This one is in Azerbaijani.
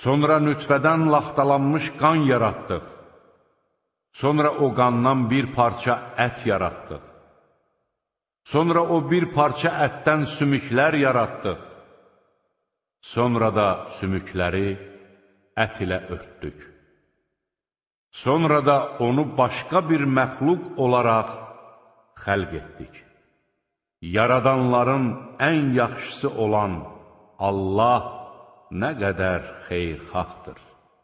Sonra nütfədən laxtalanmış qan yaratdıq. Sonra o qandan bir parça ət yaratdıq. Sonra o bir parça ətdən sümüklər yaratdıq. Sonra da sümükləri ət ilə örtdük. Sonra da onu başqa bir məxluq olaraq xəlq etdik. Yaradanların ən yaxşısı olan Allah nə qədər xeyirxahdır.